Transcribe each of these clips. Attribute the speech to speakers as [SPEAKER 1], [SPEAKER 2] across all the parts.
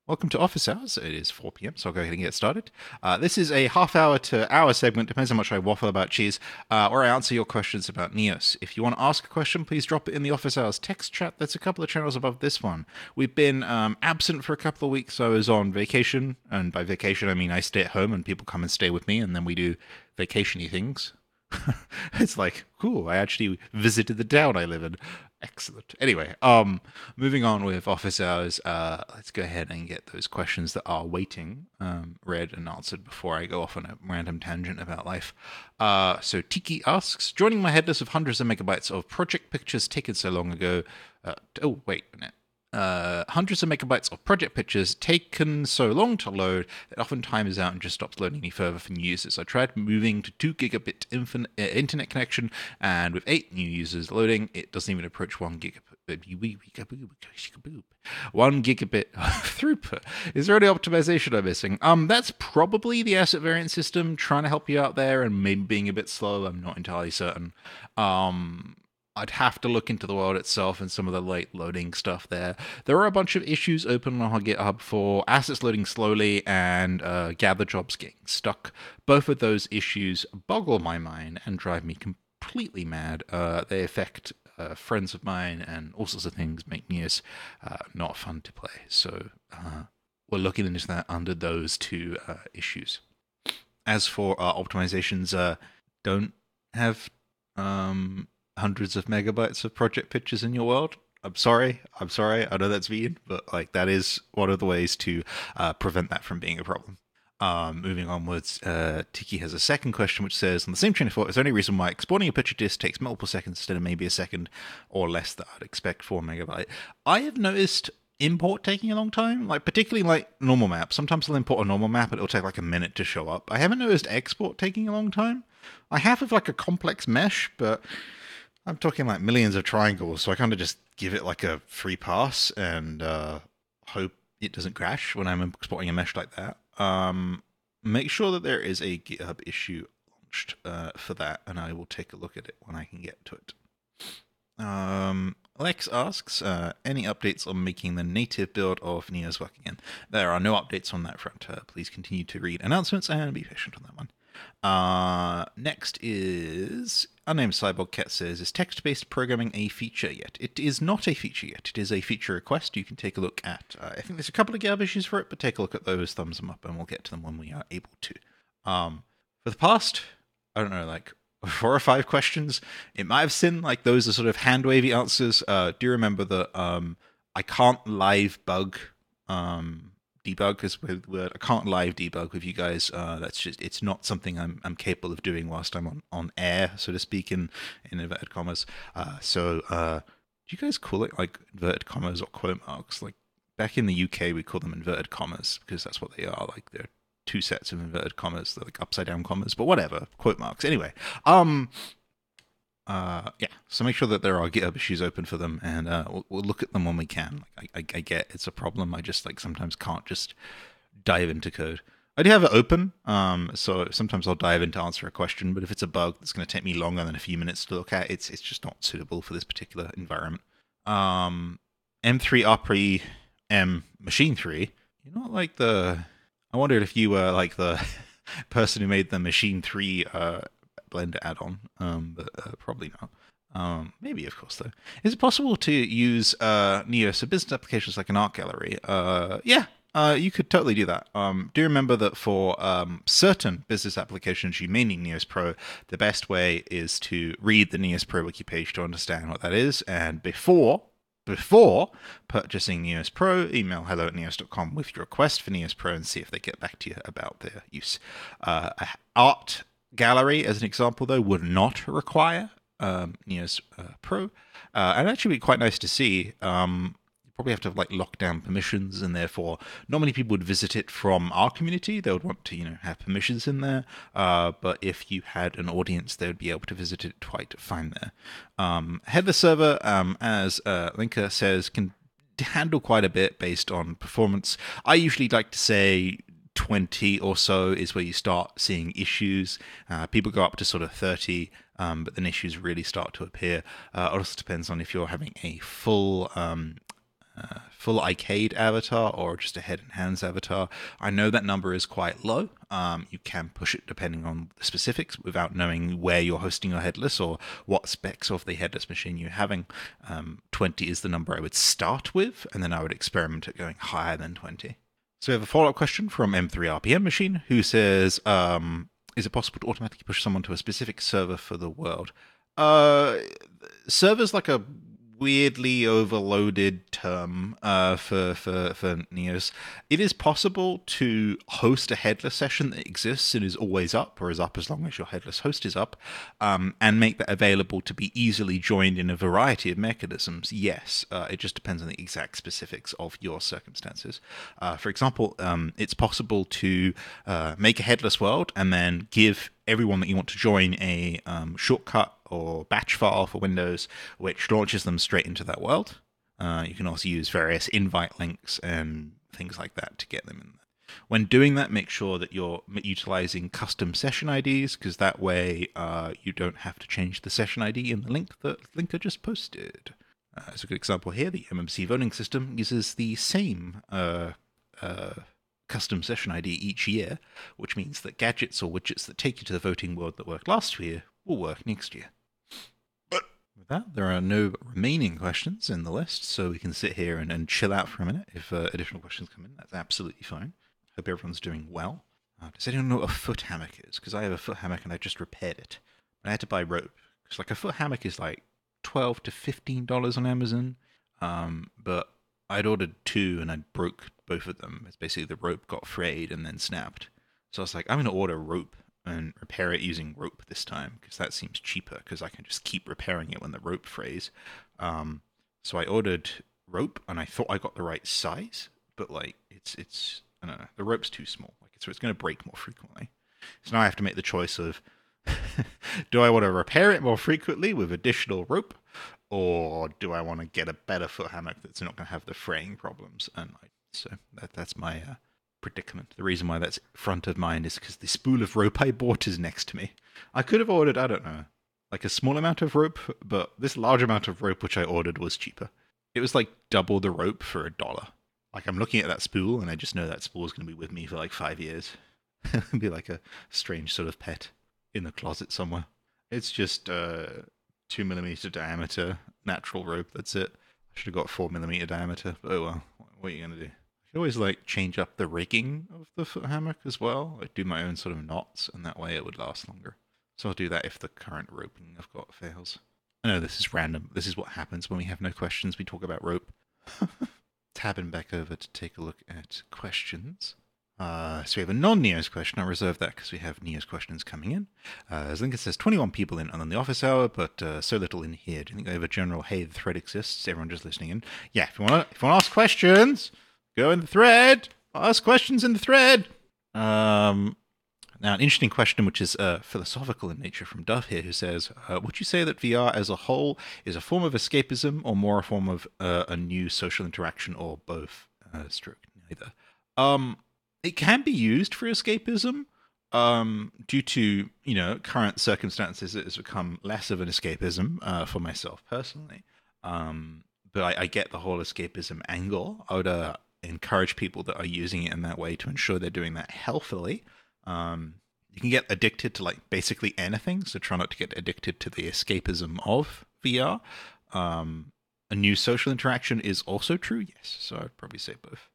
[SPEAKER 1] Welcome to Office Hours. It is 4 p.m., so I'll go ahead and get started. This is a half hour to hour segment, depends how much I waffle about cheese, where I answer your questions about Neos. If you want to ask a question, please drop it in the Office Hours text chat. That's a couple of channels above this one. We've been absent for a couple of weeks. I was on vacation, and by vacation, I mean I stay at home and people come and stay with me, and then we do vacation-y things. It's like, cool, I actually visited the town I live in. Excellent. Anyway, moving on with office hours, let's go ahead and get those questions that are waiting read and answered before I go off on a random tangent about life. So Tiki asks, joining my headless of hundreds of megabytes of project pictures taken so long ago. Oh, wait a minute. Hundreds of megabytes of project pictures taken so long to load that often times out and just stops loading any further for new users. I tried moving to 2 gigabit internet connection, and with 8 new users loading, it doesn't even approach 1 gigabit. 1 gigabit throughput. Is there any optimization I'm missing? That's probably the asset variant system trying to help you out there and maybe being a bit slow. I'm not entirely certain. I'd have to look into the world itself and some of the late loading stuff there. There are a bunch of issues open on GitHub for assets loading slowly and gather jobs getting stuck. Both of those issues boggle my mind and drive me completely mad. They affect friends of mine and all sorts of things, make Neos not fun to play. So we're looking into that under those two issues. As for optimizations, don't have hundreds of megabytes of project pictures in your world. I'm sorry. I know that's mean, but like that is one of the ways to prevent that from being a problem. Moving onwards, Tiki has a second question which says, on the same train of thought, is there any reason why exporting a picture disk takes multiple seconds instead of maybe a second or less that I'd expect for a megabyte? I have noticed import taking a long time, like particularly like normal maps. Sometimes I'll import a normal map and it'll take like a minute to show up. I haven't noticed export taking a long time. I have with like a complex mesh, but I'm talking like millions of triangles, so I kind of just give it like a free pass and hope it doesn't crash when I'm exporting a mesh like that. Make sure that there is a GitHub issue launched for that, and I will take a look at it when I can get to it. Lex asks, any updates on making the native build of Neos work again? There are no updates on that front. Please continue to read announcements and be patient on that one. Next is Unnamed Cyborg Cat says, is text-based programming a feature yet? It is not a feature yet. It is a feature request. You can take a look at, I think there's a couple of GitHub issues for it, but take a look at those, thumbs them up, and we'll get to them when we are able to. For the past, I don't know, like 4 or 5 questions, it might have seemed like those are sort of hand-wavy answers. Do you remember that I can't live bug debug, because I can't live debug with you guys. That's just, it's not something I'm capable of doing whilst I'm on air, so to speak, in inverted commas. So do you guys call it like inverted commas or quote marks? Like back in the UK, we call them inverted commas because that's what they are. Like they're 2 sets of inverted commas, they're like upside down commas, but whatever, quote marks. Anyway, yeah, so make sure that there are GitHub issues open for them, and we'll look at them when we can. Like, I get it's a problem. I just like sometimes can't just dive into code. I do have it open, so sometimes I'll dive in to answer a question, but if it's a bug that's going to take me longer than a few minutes to look at, it's just not suitable for this particular environment. M3 Opry M Machine 3. You're not like the... I wondered if you were like the person who made the Machine 3 Blender add-on, but probably not. Maybe, of course, though. Is it possible to use Neos for business applications like an art gallery? Yeah, you could totally do that. Do remember that for certain business applications you may need Neos Pro, the best way is to read the Neos Pro wiki page to understand what that is, and before purchasing Neos Pro, email hello@neos.com with your request for Neos Pro and see if they get back to you about their use. Art gallery, as an example, though, would not require Neos Pro, and actually be quite nice to see. You probably have to like lock down permissions, and therefore not many people would visit it from our community. They would want to, have permissions in there. But if you had an audience, they would be able to visit it quite fine there. Headless server, as Linker says, can handle quite a bit based on performance. I usually like to say 20 or so is where you start seeing issues. People go up to sort of 30, but then issues really start to appear. It also depends on if you're having a full full arcade avatar or just a head and hands avatar. I know that number is quite low. You can push it depending on the specifics without knowing where you're hosting your headless or what specs of the headless machine you're having. 20 is the number I would start with, and then I would experiment at going higher than 20. So we have a follow-up question from M3RPM Machine, who says, is it possible to automatically push someone to a specific server for the world? Server's like a weirdly overloaded term for Neos. It is possible to host a headless session that exists and is always up, or is up as long as your headless host is up, and make that available to be easily joined in a variety of mechanisms. Yes, it just depends on the exact specifics of your circumstances. For example, it's possible to make a headless world and then give everyone that you want to join a shortcut or batch file for Windows, which launches them straight into that world. You can also use various invite links and things like that to get them in there. When doing that, make sure that you're utilizing custom session IDs, because that way you don't have to change the session ID in the link that Linker just posted. As a good example here, the MMC voting system uses the same custom session ID each year, which means that gadgets or widgets that take you to the voting world that worked last year will work next year. With that, there are no remaining questions in the list, so we can sit here and chill out for a minute. If additional questions come in, that's absolutely fine. Hope everyone's doing well. Does anyone know what a foot hammock is? Because I have a foot hammock and I just repaired it. But I had to buy rope. Because like a foot hammock is like $12 to $15 on Amazon. But I'd ordered 2 and I broke both of them. It's basically the rope got frayed and then snapped. So I was like, I'm going to order rope and repair it using rope this time, because that seems cheaper, because I can just keep repairing it when the rope frays. So I ordered rope and I thought I got the right size, but like it's I don't know, the rope's too small, like so it's going to break more frequently. So now I have to make the choice of do I want to repair it more frequently with additional rope, or do I want to get a better foot hammock that's not going to have the fraying problems? And so that's my predicament. The reason why that's front of mind is because the spool of rope I bought is next to me. I could have ordered, I don't know, like a small amount of rope, but this large amount of rope which I ordered was cheaper. It was like double the rope for $1. Like I'm looking at that spool and I just know that spool is going to be with me for like 5 years. It'll be like a strange sort of pet in the closet somewhere. It's just 2mm diameter natural rope. That's it. I should have got 4mm diameter. But oh well, what are you going to do? I could always like change up the rigging of the foot hammock as well. Like do my own sort of knots, and that way it would last longer. So I'll do that if the current roping I've got fails. I know this is random. This is what happens when we have no questions. We talk about rope. Tabbing back over to take a look at questions. So we have a non-Neos question. I'll reserve that because we have Neos questions coming in. As Lincoln says, 21 people in on the office hour, but so little in here. Do you think they have a general, hey, the thread exists, everyone just listening in? Yeah, if you want to ask questions, go in the thread. Ask questions in the thread. Now, an interesting question, which is philosophical in nature, from Dove here, who says, would you say that VR as a whole is a form of escapism or more a form of a new social interaction, or both? Stroke neither. It can be used for escapism. Due to, current circumstances, it has become less of an escapism for myself personally. But I get the whole escapism angle. I would encourage people that are using it in that way to ensure they're doing that healthily. You can get addicted to like basically anything, so try not to get addicted to the escapism of VR. A new social interaction is also true, yes. So I'd probably say both.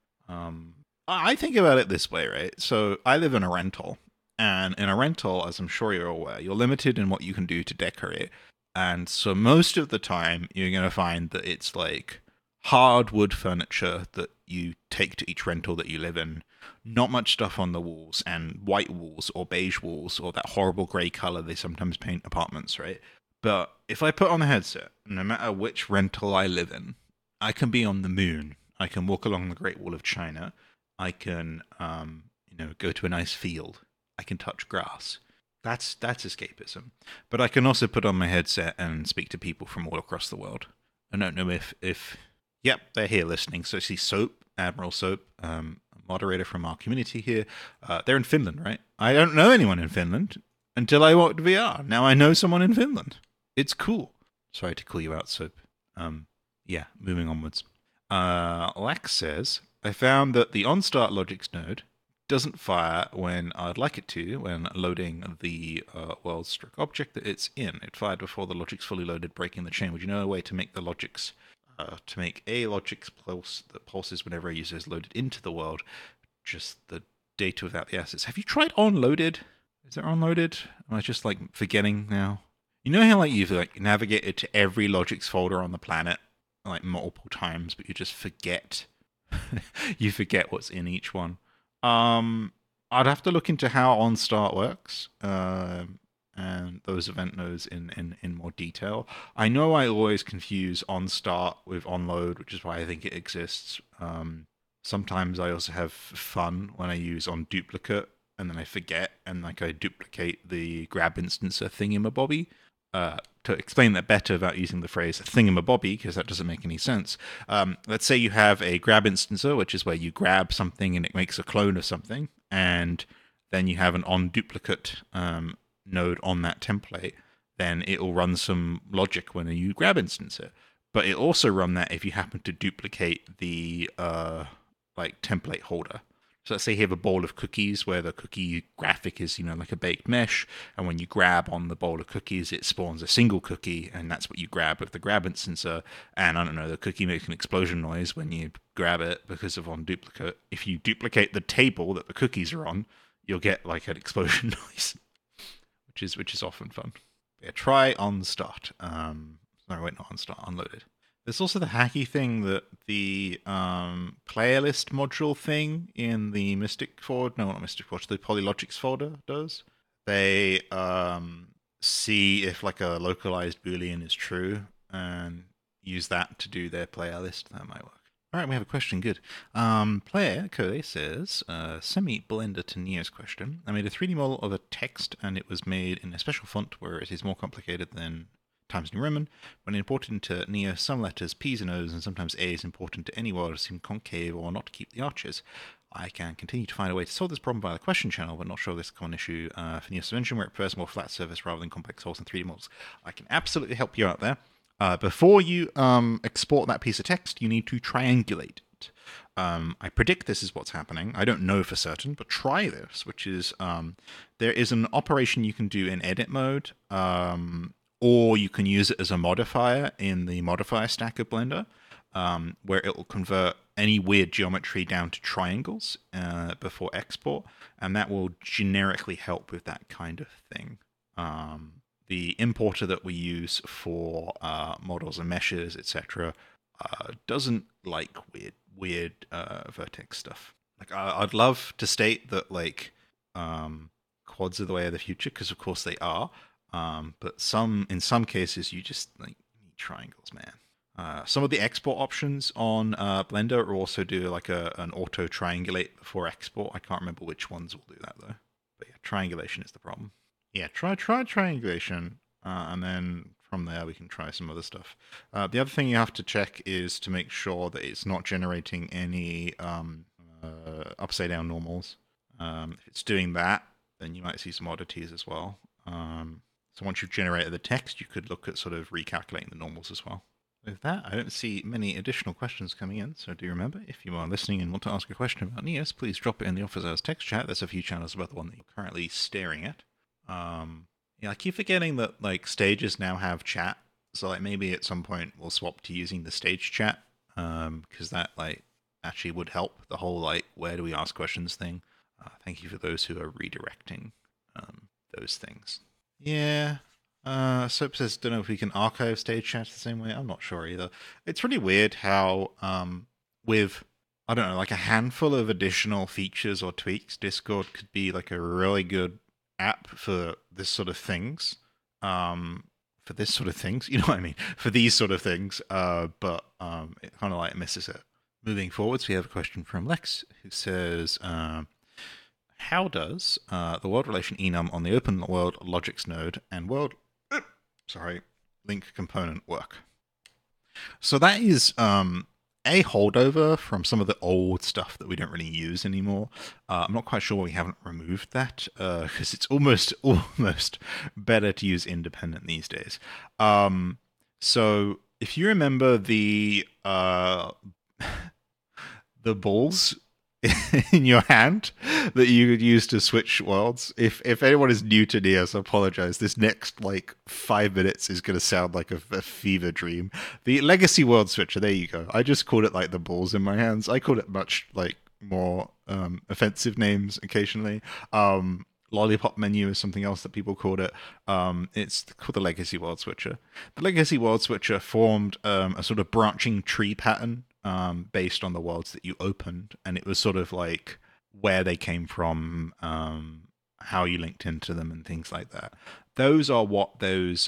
[SPEAKER 1] I think about it this way, right? So I live in a rental, and in a rental, as I'm sure you're aware, you're limited in what you can do to decorate. And so most of the time, you're going to find that it's like hardwood furniture that you take to each rental that you live in. Not much stuff on the walls, and white walls or beige walls or that horrible grey colour they sometimes paint apartments, right? But if I put on a headset, no matter which rental I live in, I can be on the moon. I can walk along the Great Wall of China. I can, go to a nice field. I can touch grass. That's escapism. But I can also put on my headset and speak to people from all across the world. I don't know if yep, they're here listening. So I see Soap, Admiral Soap, a moderator from our community here. They're in Finland, right? I don't know anyone in Finland until I walked VR. Now I know someone in Finland. It's cool. Sorry to call you out, Soap. Yeah, moving onwards. Lex says, I found that the onStart logics node doesn't fire when I'd like it to when loading the world stroke object that it's in. It fired before the logic's fully loaded, breaking the chain. Would you know a way to make the logics to make a logic's pulse that pulses whenever a user is loaded into the world, just the data without the assets? Have you tried onloaded? Is it onloaded? Am I just like forgetting now? You know how like you've like navigated to every logics folder on the planet like multiple times, but you just forget you forget what's in each one. I'd have to look into how OnStart works, and those event nodes in more detail. I know I always confuse OnStart with OnLoad, which is why I think it exists. Sometimes I also have fun when I use OnDuplicate, and then I forget, and like I duplicate the grab instancer thingamabobby. To explain that better without using the phrase thingamabobby, because that doesn't make any sense. Let's say you have a grab instancer, which is where you grab something and it makes a clone of something, and then you have an onDuplicate node on that template. Then it will run some logic when you grab instance it. But it also run that if you happen to duplicate the like template holder. So let's say you have a bowl of cookies where the cookie graphic is, like a baked mesh, and when you grab on the bowl of cookies, it spawns a single cookie, and that's what you grab with the grab instancer. And I don't know, the cookie makes an explosion noise when you grab it because of OnDuplicate. If you duplicate the table that the cookies are on, you'll get like an explosion noise, which is often fun. Yeah, try OnStart. No, wait, not OnStart, Onloaded. There's also the hacky thing that the playlist module thing in the Mystic folder, no, not Mystic Forge, the Polylogics folder does. They see if like a localized boolean is true and use that to do their playlist. That might work. All right, we have a question. Good. Player Code says, send me Blender to Neo's question. I made a 3D model of a text, and it was made in a special font where it is more complicated than Times New Roman. When imported into Neo, some letters, P's and O's, and sometimes A's important to any world seem concave or not to keep the arches. I can continue to find a way to solve this problem via the question channel, but not sure this is a common issue for Neo's Dimension, where it prefers more flat surface rather than complex holes in 3D models. I can absolutely help you out there. Before you export that piece of text, you need to triangulate it. I predict this is what's happening. I don't know for certain, but try this, which is there is an operation you can do in edit mode, or you can use it as a modifier in the modifier stack of Blender, where it will convert any weird geometry down to triangles before export, and that will generically help with that kind of thing. The importer that we use for models and meshes, etc., doesn't like weird vertex stuff. Like I'd love to state that like quads are the way of the future, because of course they are. But in some cases you just like need triangles, man. Some of the export options on Blender also do like an auto triangulate before export. I can't remember which ones will do that though. But yeah, triangulation is the problem. Yeah, try triangulation, and then from there we can try some other stuff. The other thing you have to check is to make sure that it's not generating any upside down normals. If it's doing that, then you might see some oddities as well. So once you've generated the text, you could look at sort of recalculating the normals as well. With that, I don't see many additional questions coming in, so do remember, if you are listening and want to ask a question about Neos, please drop it in the Office Hours text chat. There's a few channels about the one that you're currently staring at. Yeah, I keep forgetting that like stages now have chat, so like maybe at some point we'll swap to using the stage chat, because that like actually would help the whole like where do we ask questions thing. Thank you for those who are redirecting those things. Yeah. Soap says, don't know if we can archive stage chat the same way. I'm not sure either. It's really weird how, with, I don't know, like a handful of additional features or tweaks, Discord could be like a really good app for this sort of things. For this sort of things, you know what I mean? For these sort of things, but it kind of like misses it. Moving forwards, we have a question from Lex who says, how does the world relation enum on the open world logics node and world link component work? So that is a holdover from some of the old stuff that we don't really use anymore. I'm not quite sure we haven't removed that, because it's almost better to use independent these days. So if you remember the the balls in your hand that you could use to switch worlds. If anyone is new to Neos, I apologize. This next like 5 minutes is going to sound like a fever dream. The Legacy World Switcher. There you go. I just called it like the balls in my hands. I called it much like more offensive names occasionally. Lollipop Menu is something else that people called it. It's called the Legacy World Switcher. The Legacy World Switcher formed a sort of branching tree pattern based on the worlds that you opened, and it was sort of like where they came from, how you linked into them, and things like that. Those are what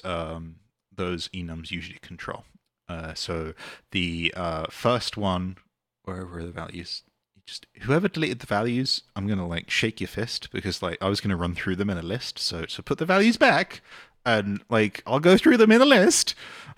[SPEAKER 1] those enums usually control. So the first one, wherever are the values? Just whoever deleted the values, I'm gonna like shake your fist because like I was gonna run through them in a list. So put the values back, and like I'll go through them in a list.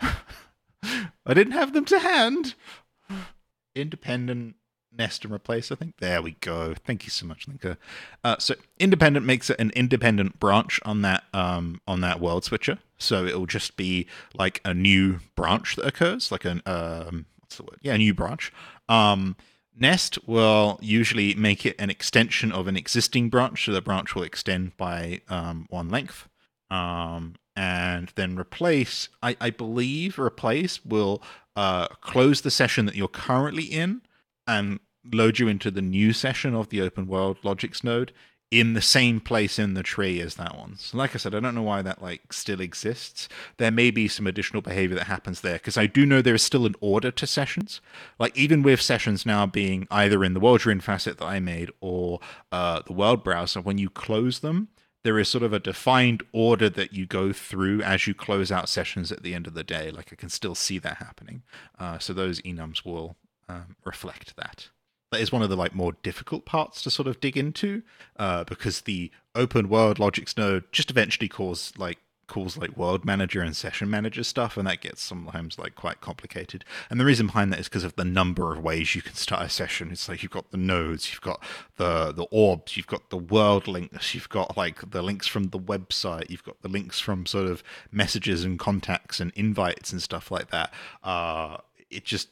[SPEAKER 1] I didn't have them to hand. Independent, nest, and replace. I think there we go. Thank you so much, Linka. So independent makes it an independent branch on that world switcher. So it will just be like a new branch that occurs, like an what's the word? Yeah, a new branch. Nest will usually make it an extension of an existing branch, so the branch will extend by one length. And then replace, I believe replace will close the session that you're currently in and load you into the new session of the open world logics node in the same place in the tree as that one. So like I said, I don't know why that like still exists. There may be some additional behavior that happens there, because I do know there is still an order to sessions. Like even with sessions now being either in the WorldDrain facet that I made or the world browser, when you close them, there is sort of a defined order that you go through as you close out sessions at the end of the day. Like I can still see that happening. So those enums will reflect that. That is one of the like more difficult parts to sort of dig into, because the open world logics node just eventually calls like world manager and session manager stuff, and that gets sometimes like quite complicated. And the reason behind that is because of the number of ways you can start a session. It's like you've got the nodes, you've got the orbs, you've got the world links, you've got like the links from the website, you've got the links from sort of messages and contacts and invites and stuff like that. It just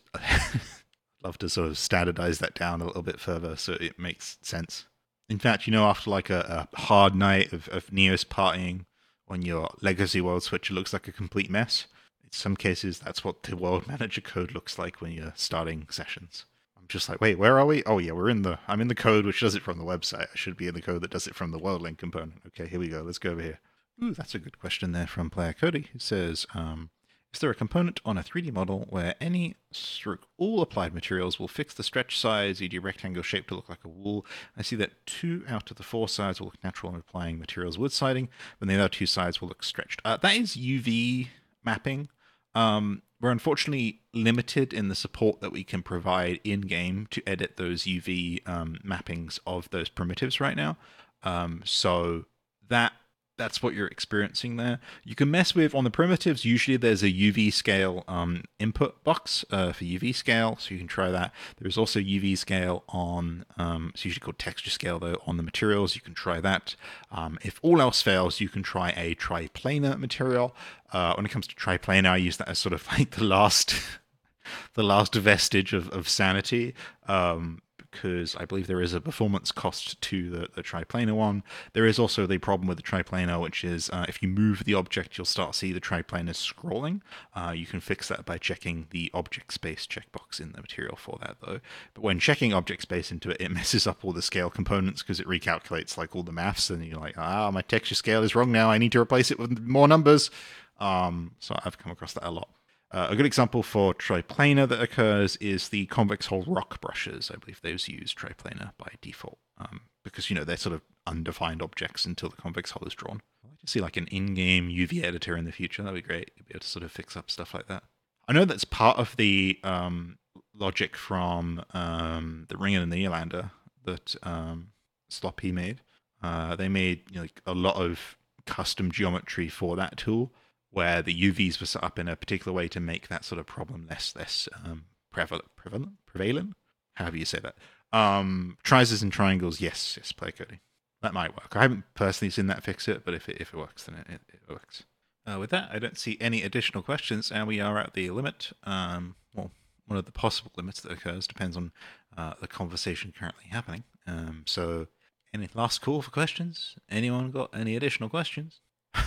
[SPEAKER 1] love to sort of standardize that down a little bit further so it makes sense. In fact, after like a hard night of Neos partying, when your legacy world switcher looks like a complete mess, in some cases that's what the world manager code looks like when you're starting sessions. I'm just like, wait, where are we? Oh yeah, I'm in the code which does it from the website. I should be in the code that does it from the world link component. Okay, here we go. Let's go over here. Ooh, that's a good question there from player Cody, who says, is there a component on a 3D model where any all applied materials will fix the stretch size, e.g. rectangle shape to look like a wool? I see that 2 out of the 4 sides will look natural when applying materials wood siding, but the other 2 sides will look stretched. That is UV mapping. We're unfortunately limited in the support that we can provide in-game to edit those UV mappings of those primitives right now. So that's what you're experiencing there. You can mess with, on the primitives, usually there's a UV scale input box for UV scale, so you can try that. There's also UV scale on, it's usually called texture scale though, on the materials. You can try that. If all else fails, you can try a triplanar material. When it comes to triplanar, I use that as sort of like the last vestige of sanity. Because I believe there is a performance cost to the triplanar one. There is also the problem with the triplanar, which is if you move the object, you'll start to see the triplanar scrolling. You can fix that by checking the object space checkbox in the material for that, though. But when checking object space into it, it messes up all the scale components because it recalculates like all the maths, and you're like, my texture scale is wrong now. I need to replace it with more numbers. So I've come across that a lot. A good example for triplanar that occurs is the convex hull rock brushes. I believe those use triplanar by default because, they're sort of undefined objects until the convex hull is drawn. I'd like to see like an in-game UV editor in the future. That'd be great. You'd be able to sort of fix up stuff like that. I know that's part of the logic from the Ring and the Neolander that Sloppy made. They made like a lot of custom geometry for that tool, where the UVs were set up in a particular way to make that sort of problem less prevalent. However you say that. Trises and triangles, yes, player coding. That might work. I haven't personally seen that fix it, but if it works, then it works. With that, I don't see any additional questions, and we are at the limit. Well, one of the possible limits that occurs. Depends on the conversation currently happening. So, any last call for questions? Anyone got any additional questions?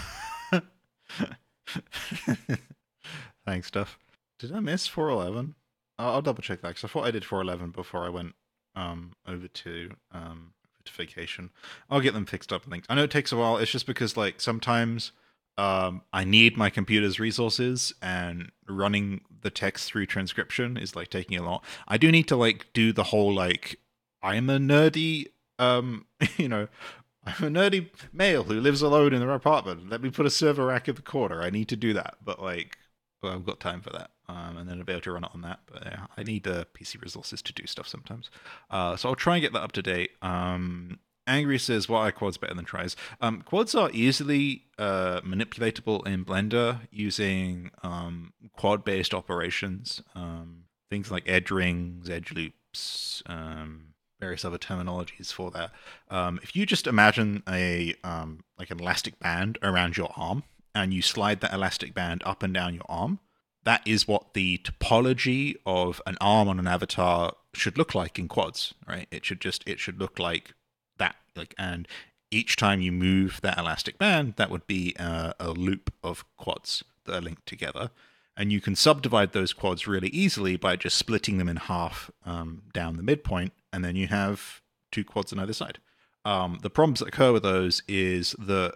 [SPEAKER 1] Thanks, Stuff. Did I miss 411? I'll double check that because I thought I did 411 before I went over to vacation. I'll get them fixed up and things. I know it takes a while. It's just because like sometimes I need my computer's resources, and running the text through transcription is like taking a lot. I do need to like do the whole like I'm a nerdy you know, I'm a nerdy male who lives alone in their apartment. Let me put a server rack in the corner. I need to do that, but like, well, I've got time for that, and then I'll be able to run it on that. But yeah, I need PC resources to do stuff sometimes. So I'll try and get that up to date. Angry says, "Why are quads better than tries?" Quads are easily manipulatable in Blender using quad-based operations. Things like edge rings, edge loops, various other terminologies for that. If you just imagine a like an elastic band around your arm, and you slide that elastic band up and down your arm, that is what the topology of an arm on an avatar should look like in quads, right? It should look like that, like, and each time you move that elastic band, that would be a loop of quads that are linked together. And you can subdivide those quads really easily by just splitting them in half down the midpoint, and then you have two quads on either side. The problems that occur with those is that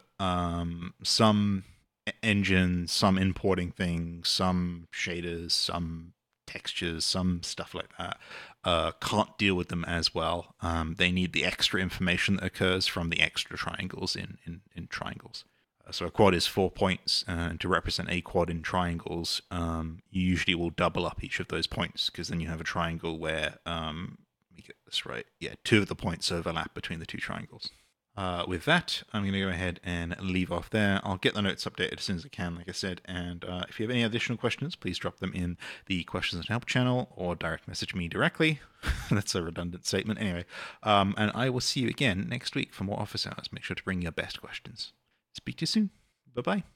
[SPEAKER 1] some engines, some importing things, some shaders, some textures, some stuff like that can't deal with them as well. They need the extra information that occurs from the extra triangles in triangles. So a quad is 4 points, and to represent a quad in triangles, you usually will double up each of those points, because then you have a triangle where, let me get this right, yeah, 2 of the points overlap between the 2 triangles. With that, I'm going to go ahead and leave off there. I'll get the notes updated as soon as I can, like I said, and if you have any additional questions, please drop them in the Questions and Help channel, or direct message me directly. That's a redundant statement. Anyway, and I will see you again next week for more office hours. Make sure to bring your best questions. Speak to you soon. Bye-bye.